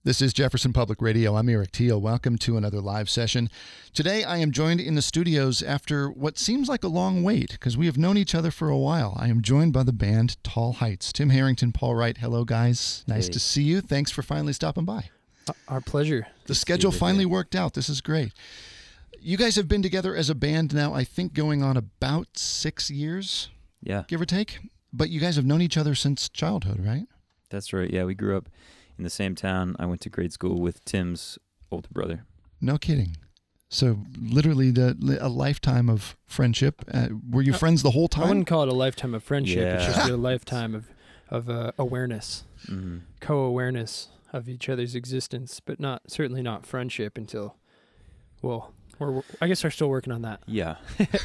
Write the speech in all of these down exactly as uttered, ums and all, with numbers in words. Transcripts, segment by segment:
This is Jefferson Public Radio. I'm Eric Teal. Welcome to another live session. Today I am joined in the studios after what seems like a long wait because we have known each other for a while. I am joined by the band Tall Heights. Tim Harrington, Paul Wright. Hello, guys. Nice Hey. to see you. Thanks for finally stopping by. Our pleasure. The schedule finally worked out. This is great. You guys have been together as a band now, I think, going on about six years, Yeah, give or take. But you guys have known each other since childhood, right? that's right. Yeah, we grew up in the same town. I went to grade school with Tim's older brother. No kidding. So literally the a lifetime of friendship. Uh, were you Uh, friends the whole time? I wouldn't call it a lifetime of friendship. It's Yeah. just a lifetime of of uh, awareness, Mm-hmm. co-awareness of each other's existence, but not certainly not friendship until, well, we're I guess we're still working on that. Yeah.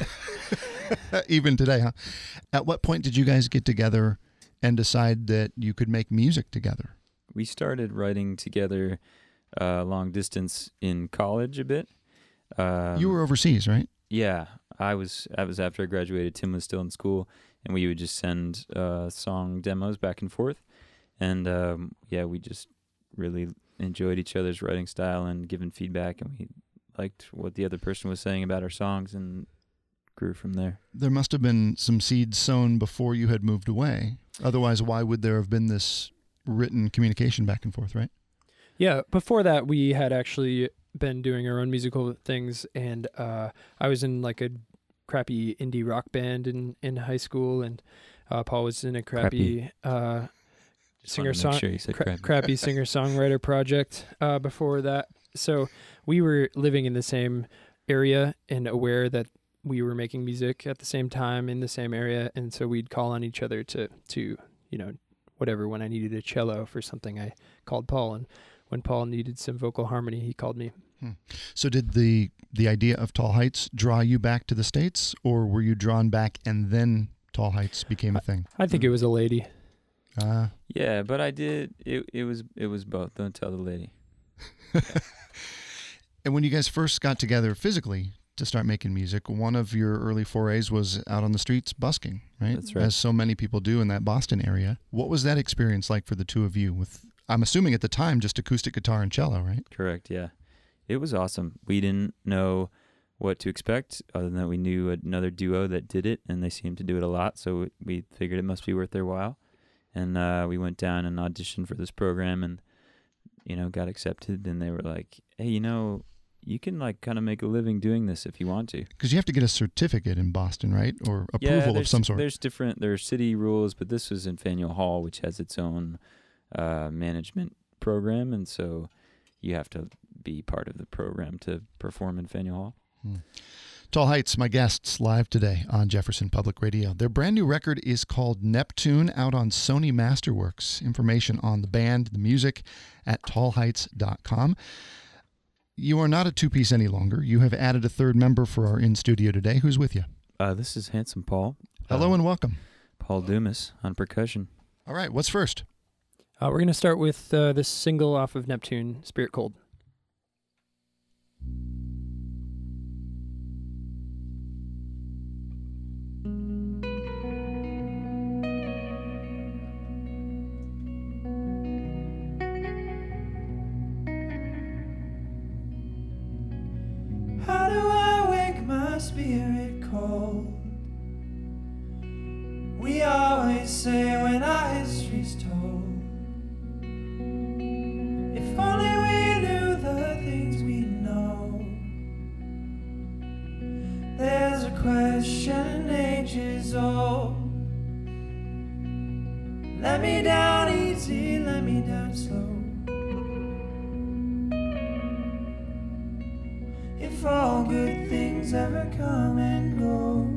Even today, huh? At what point did you guys get together and decide that you could make music together? We started writing together uh, long distance in college a bit. Um, You were overseas, right? Yeah, I was. I was after I graduated. Tim was still in school, and we would just send uh, song demos back and forth. And um, yeah, we just really enjoyed each other's writing style and giving feedback, and we liked what the other person was saying about our songs, and grew from there. There must have been some seeds sown before you had moved away. Otherwise, why would there have been this written communication back and forth, right? Yeah, before that we had actually been doing our own musical things, and uh, I was in like a crappy indie rock band in, in high school, and uh, Paul was in a crappy, uh, Just singer wanted to song make sure you said cra- crappy. crappy singer songwriter project uh, before that. So we were living in the same area and aware that we were making music at the same time in the same area, and so we'd call on each other to to you know whatever. When I needed a cello for something, I called Paul, and when Paul needed some vocal harmony, he called me. So did the the idea of Tall Heights draw you back to the States, or were you drawn back and then Tall Heights became a thing? I think it was a lady. Ah, Yeah, but I did. It it was it was both. Don't tell the lady. and when you guys first got together physically to start making music, one of your early forays was out on the streets busking, right? That's right. As so many people do in that Boston area. What was that experience like for the two of you? With, I'm assuming at the time, just acoustic guitar and cello, right? Correct. Yeah, it was awesome. We didn't know what to expect, other than that we knew another duo that did it, and they seemed to do it a lot. So we figured it must be worth their while, and uh, we went down and auditioned for this program, and you know got accepted. And they were like, "Hey, you know, you can like kind of make a living doing this if you want to." Because you have to get a certificate in Boston, right? Or Yeah, approval of there's- some sort. There's different. There are city rules, but this was in Faneuil Hall, which has its own uh, management program, and so you have to be part of the program to perform in Faneuil Hall. Hmm. Tall Heights, my guests live today on Jefferson Public Radio. Their brand new record is called Neptune, out on Sony Masterworks. Information on the band, the music, at tall heights dot com. You are not a two-piece any longer. You have added a third member for our in-studio today. Who's with you? Uh, this is Handsome Paul. Hello Uh, and welcome. Paul Dumas on percussion. All right, what's first? Uh, we're gonna start with uh, this single off of Neptune, "Spirit Cold." How do I wake my spirit cold? We always say when our history's told, if only we knew the things we know. There's a question ages old. Let me down easy, let me down slow. If all good things ever come and go,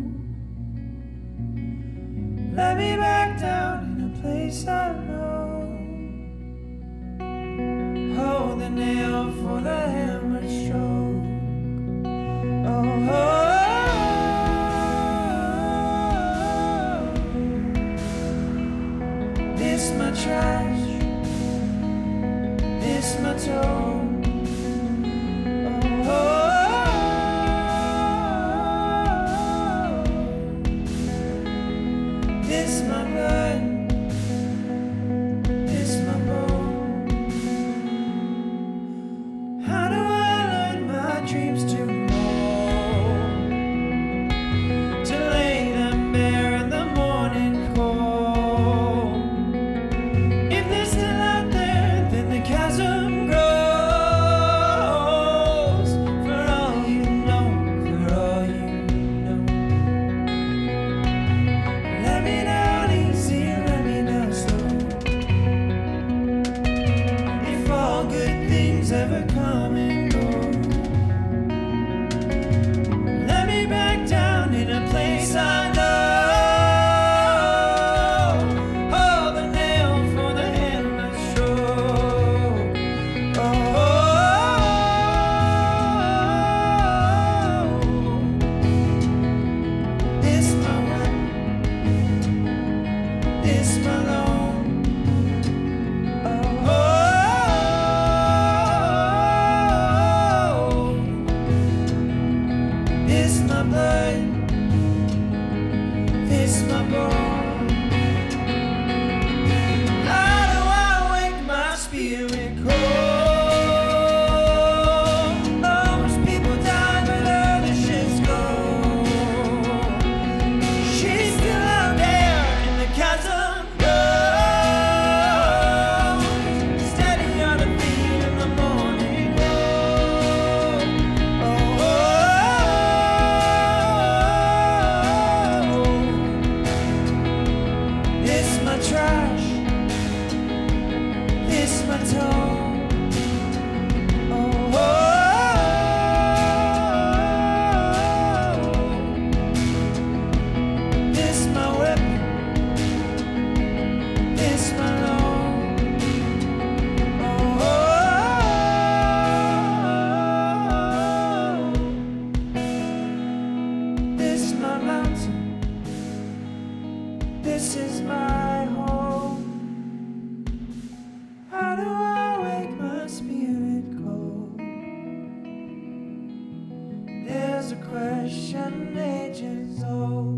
let me back down in a place I know. Hold the nail for the hammer stroke. Oh, oh, oh. This my trash, this my tone. This my blood, this my bone. spirit cold. Most people die, but others just go. She's still out there in the chasm. Goes steady on her feet in the morning glow. Oh, oh, oh. This my trash. This my tone. Oh, oh, oh. This my weapon. This my loan. Oh, oh, oh. This my mountain. This is my home. How do I wake my spirit cold? There's a question ages old.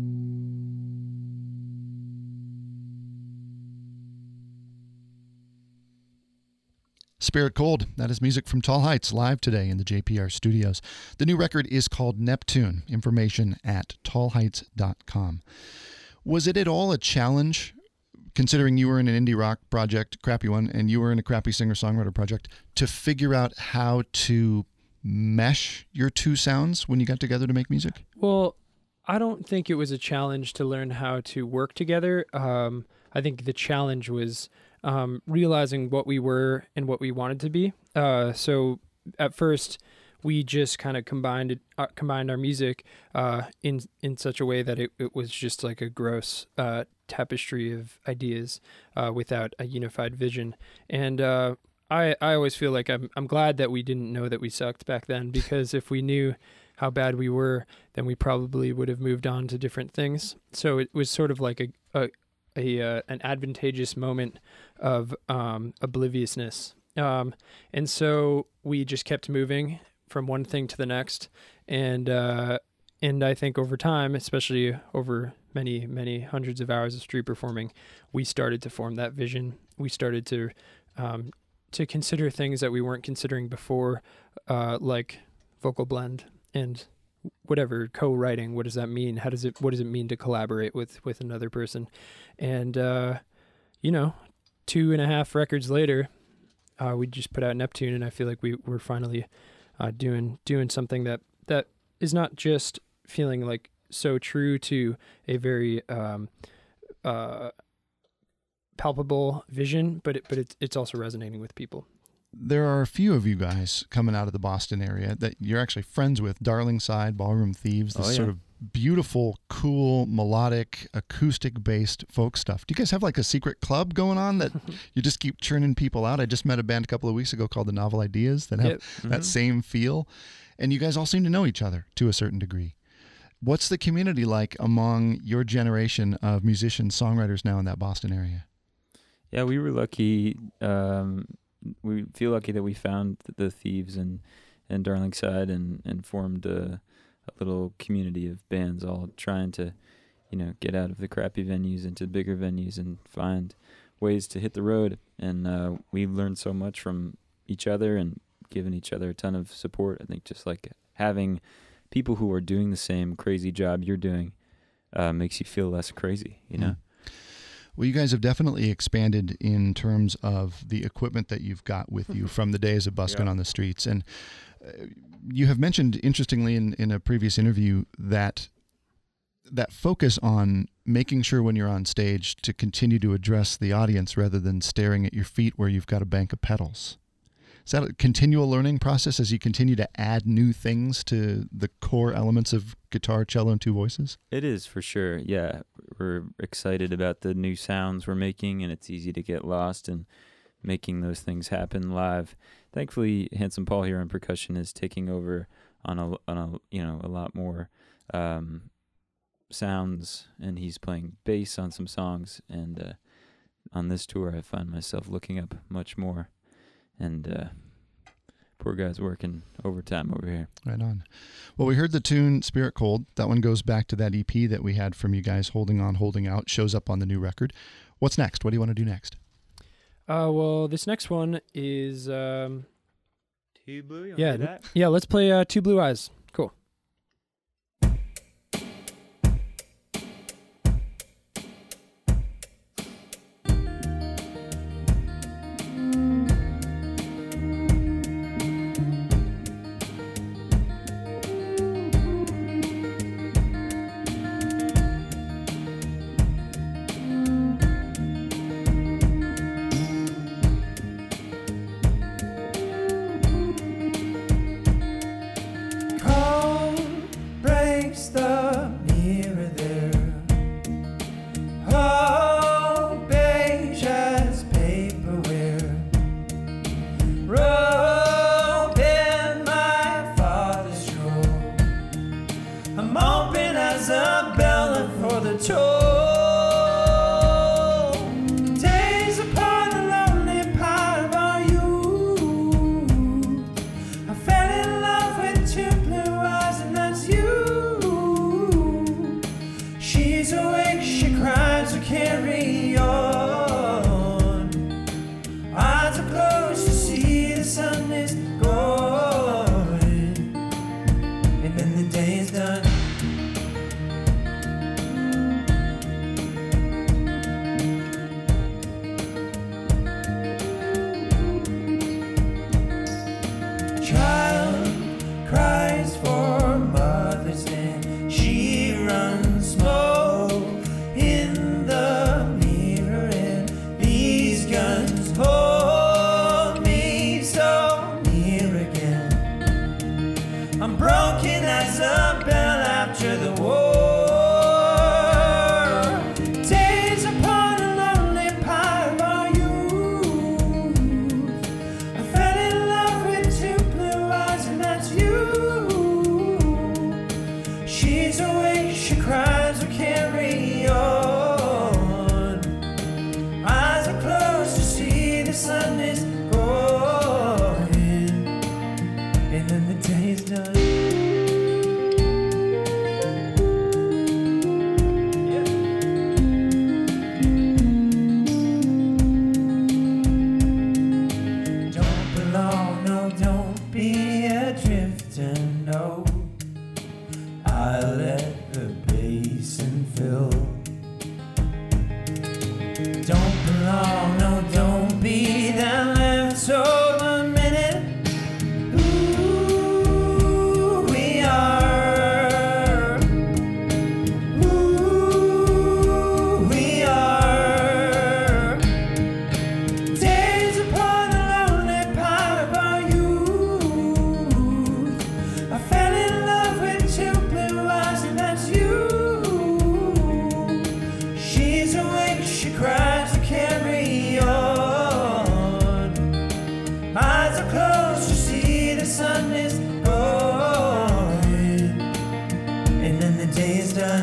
Spirit Cold, that is music from Tall Heights, live today in the J P R studios. The new record is called Neptune. Information at tall heights dot com. Was it at all a challenge, considering you were in an indie rock project, crappy one, and you were in a crappy singer-songwriter project, to figure out how to mesh your two sounds when you got together to make music? Well, I don't think it was a challenge to learn how to work together. Um, I think the challenge was um, realizing what we were and what we wanted to be. Uh, so at first, we just kind of combined it, uh, combined our music uh, in in such a way that it, it was just like a gross uh, tapestry of ideas uh, without a unified vision. And uh, I I always feel like I'm I'm glad that we didn't know that we sucked back then, because if we knew how bad we were, then we probably would have moved on to different things. So it was sort of like a a, a uh, an advantageous moment of um, obliviousness. Um, and so we just kept moving from one thing to the next. And, uh, and I think over time, especially over many, many hundreds of hours of street performing, we started to form that vision. We started to, um, to consider things that we weren't considering before, uh, like vocal blend and whatever, co-writing. What does that mean? How does it, what does it mean to collaborate with, with another person? And, uh, you know, two and a half records later, uh, we just put out Neptune, and I feel like we were finally, Uh, doing doing something that, that is not just feeling like so true to a very um, uh, palpable vision, but it, but it's it's also resonating with people. There are a few of you guys coming out of the Boston area that you're actually friends with. Darling Side, Ballroom Thieves, this Oh, yeah. sort of beautiful, cool, melodic, acoustic-based folk stuff. Do you guys have like a secret club going on that you just keep churning people out? I just met a band a couple of weeks ago called the Novel Ideas that have Yep. that same feel, and you guys all seem to know each other to a certain degree. What's the community like among your generation of musicians, songwriters now in that Boston area? Yeah, we were lucky. Um, we feel lucky that we found the Thieves and and Darling Side and and formed a, a little community of bands all trying to, you know, get out of the crappy venues into bigger venues and find ways to hit the road. And uh, we learned so much from each other and given each other a ton of support. I think just like having people who are doing the same crazy job you're doing uh, makes you feel less crazy, you know? Mm. Well, you guys have definitely expanded in terms of the equipment that you've got with you from the days of busking Yeah. on the streets. And uh, you have mentioned, interestingly, in, in a previous interview, that that focus on making sure when you're on stage to continue to address the audience rather than staring at your feet where you've got a bank of pedals. Is that a continual learning process as you continue to add new things to the core elements of guitar, cello, and two voices? It is, for sure. Yeah, we're excited about the new sounds we're making, and it's easy to get lost in making those things happen live. Thankfully, Handsome Paul here on percussion is taking over on a, on a you know a lot more um, sounds, and he's playing bass on some songs. And uh, on this tour, I find myself looking up much more. And uh, poor guy's working overtime over here. Right on. Well, we heard the tune Spirit Cold. That one goes back to that E P that we had from you guys, Holding On, Holding Out, shows up on the new record. What's next? What do you want to do next? Uh, well, this next one is um, Two Blue. You yeah, do that? yeah. Let's play uh, Two Blue Eyes. Cool. Cold breaks the mirror there. Oh, beige as paperware. Rope in my father's drawer. I'm open as a bell for the toll. Days upon the lonely part of our youth. I fell in love with two blue eyes, and that's you. She's awake, she cries, to carry on. Eyes are closed to see the sun is going, and then the day is done. Child cries for mother's and she runs slow in the mirror, and these guns hold me so near again. I'm broken as a bell after the war. Days upon a lonely part of our youth. I fell in love with two blue eyes, and that's you. She's awake, she cries, to carry on. Eyes are closed to see the sun is going, and then the day is done. Don't belong, no, don't be a drifter, no. I let the basin fill. Don't belong, no, don't be that leftover minute. Ooh, we are. Ooh, we are. Days upon the lonely part of our youth. I fell in love with two blue eyes, and that's you. She's awake, she cries, to carry on. Eyes are closed to see the sun is going, and then the day is done.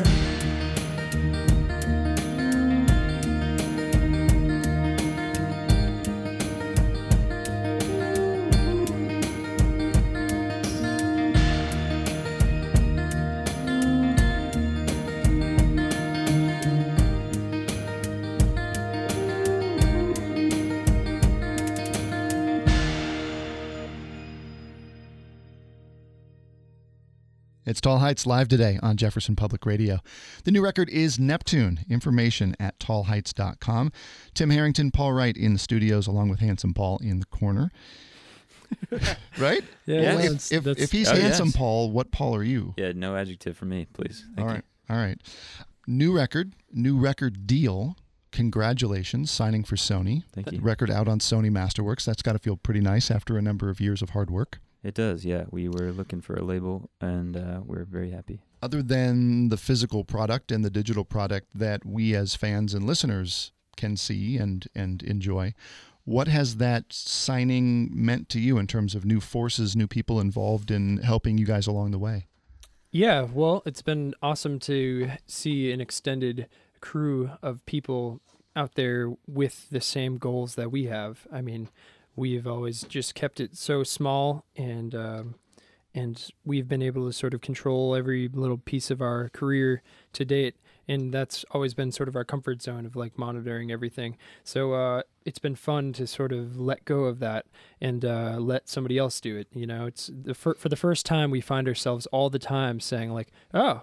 It's Tall Heights live today on Jefferson Public Radio. The new record is Neptune. Information at tall heights dot com. Tim Harrington, Paul Wright in the studios, along with Handsome Paul in the corner. Right? Yeah. Yeah. well, If, it's- if, that's- if he's Oh, Handsome yes. Paul, what Paul are you? Yeah, no adjective for me, please. Thank All you. right. All right. New record, new record deal. Congratulations, signing for Sony. Thank you. Record out on Sony Masterworks. That's got to feel pretty nice after a number of years of hard work. It does, yeah. We were looking for a label, and uh, we're very happy. Other than the physical product and the digital product that we as fans and listeners can see and, and enjoy, what has that signing meant to you in terms of new forces, new people involved in helping you guys along the way? Yeah, well, it's been awesome to see an extended crew of people out there with the same goals that we have. I mean, we've always just kept it so small, and um, and we've been able to sort of control every little piece of our career to date. And that's always been sort of our comfort zone of like monitoring everything. So uh, it's been fun to sort of let go of that and uh, let somebody else do it. You know, it's the fir- for the first time we find ourselves all the time saying like, oh,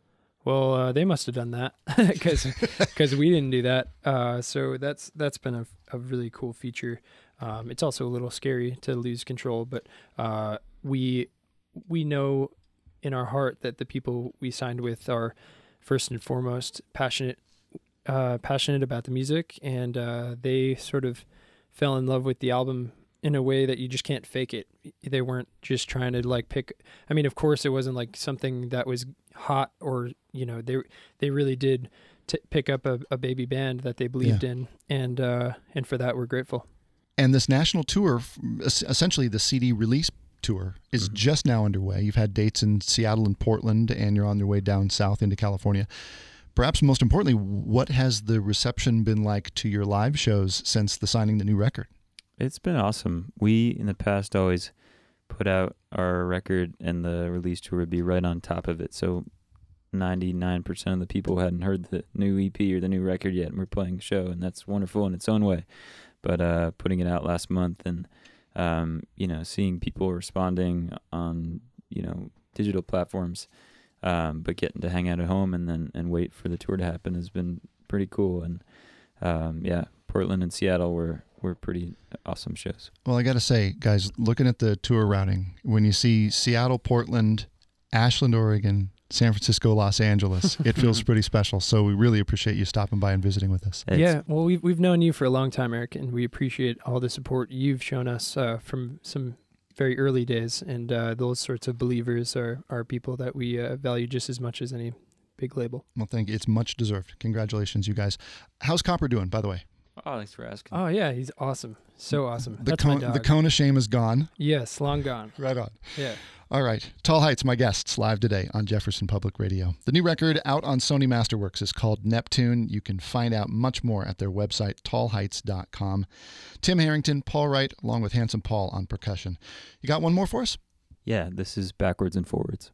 well, uh, they must have done that because because we didn't do that. Uh, so that's that's been a, a really cool feature. Um, it's also a little scary to lose control, but uh, we we know in our heart that the people we signed with are first and foremost passionate uh, passionate about the music, and uh, they sort of fell in love with the album in a way that you just can't fake it. They weren't just trying to like pick, I mean, of course it wasn't like something that was hot or, you know, they they really did t- pick up a, a baby band that they believed Yeah. in, and uh, and for that we're grateful. And this national tour, f- es- essentially the C D release tour, is Mhm. just now underway. You've had dates in Seattle and Portland, and you're on your way down south into California. Perhaps most importantly, what has the reception been like to your live shows since the signing the new record? It's been awesome. We, in the past, always put out our record and the release tour would be right on top of it. So ninety-nine percent of the people hadn't heard the new E P or the new record yet, and we're playing a show, and that's wonderful in its own way. But uh, putting it out last month and, um, you know, seeing people responding on, you know, digital platforms, um, but getting to hang out at home and then and wait for the tour to happen has been pretty cool. And, um, yeah, Portland and Seattle were were pretty awesome shows. Well, I got to say, guys, looking at the tour routing, when you see Seattle, Portland, Ashland, Oregon, San Francisco, Los Angeles, it feels pretty special. So we really appreciate you stopping by and visiting with us. It's- Yeah, well, we've we've known you for a long time, Eric, and we appreciate all the support you've shown us uh, from some very early days. And uh, those sorts of believers are, are people that we uh, value just as much as any big label. Well, thank you. It's much deserved. Congratulations, you guys. How's Copper doing, by the way? Oh, thanks for asking. Oh yeah, he's awesome, so awesome. The That's my cone, dog. the cone of shame is gone. Yes, long gone. Right on. Yeah. All right. Tall Heights, my guests, live today on Jefferson Public Radio. The new record out on Sony Masterworks is called Neptune. You can find out much more at their website, tall heights dot com. Tim Harrington, Paul Wright, along with Handsome Paul on percussion. You got one more for us? Yeah, this is Backwards and Forwards.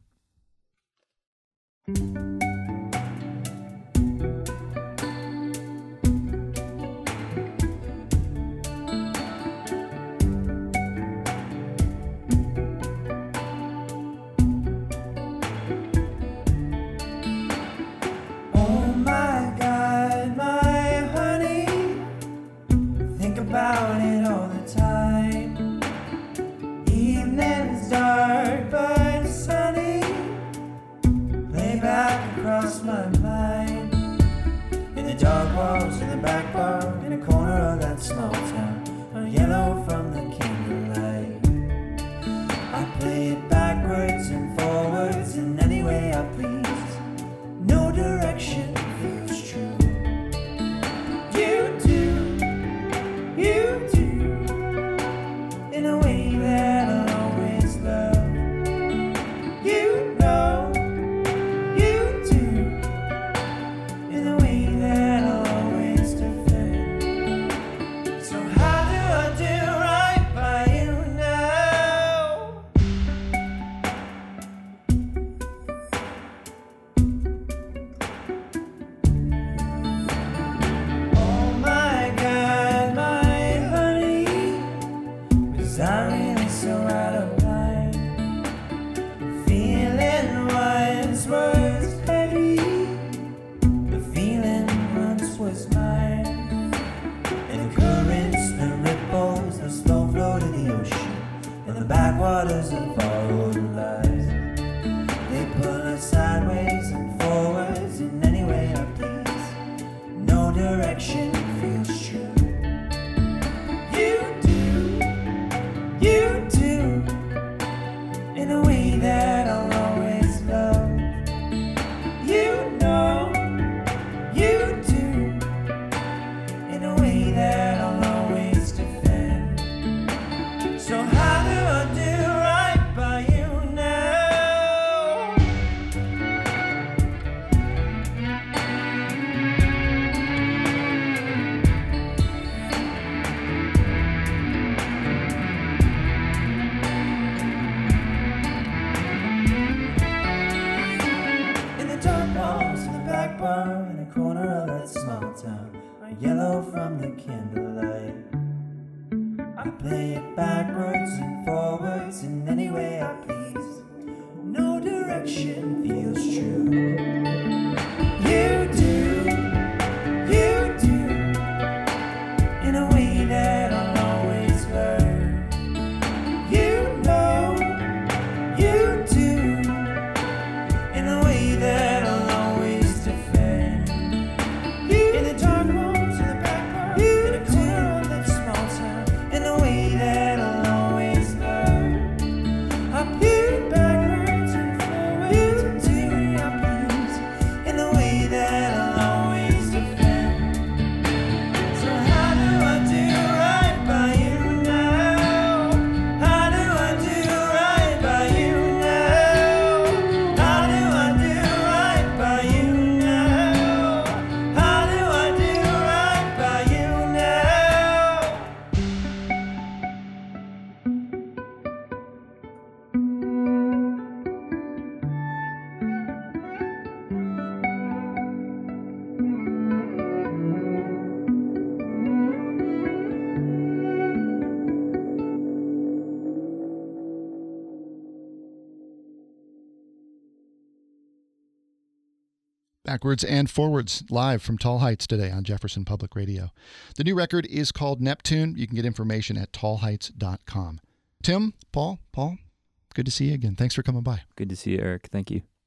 Oh my God, my honey, think about it all the time. Evening's dark but sunny, play back across my mind. In the dark walls, in the back bar, in a corner of that small town, are yellow from the candlelight. I play it backwards and forwards in any way I please. No direction feels true. You do, you do, in a way that I'll always love. You know, you do, in a way that I'll always defend. So how do I do right by you now? Oh my God, my honey, was I really so out of line? Feeling once was heavy, the feeling once was mine. And the currents, the ripples, the slow flow to the ocean, and the backwaters of our old lives. They pull us sideways and forwards in any way I please. No direction feels true. You do, you do, in a way that I'll always love. You know, you do, in a way that I'll always defend. So how do I do right by it backwards and forwards in any way I please. No direction feels true. You do, you do, in a way that I'll always learn. You know, you do, in a way that I'll always defend. You, in the dark rooms, in the back room, in a corner of that small town, in a way that I'll always learn. I peer backwards and forwards until I please, in a way that I'll always defend. So how do I do right by you now? How do I do right by you now? How do I do right by you now? How do I do right by you now? Backwards and Forwards, live from Tall Heights today on Jefferson Public Radio. The new record is called Neptune. You can get information at tall heights dot com. Tim, Paul, Paul, good to see you again. Thanks for coming by. Good to see you, Eric. Thank you.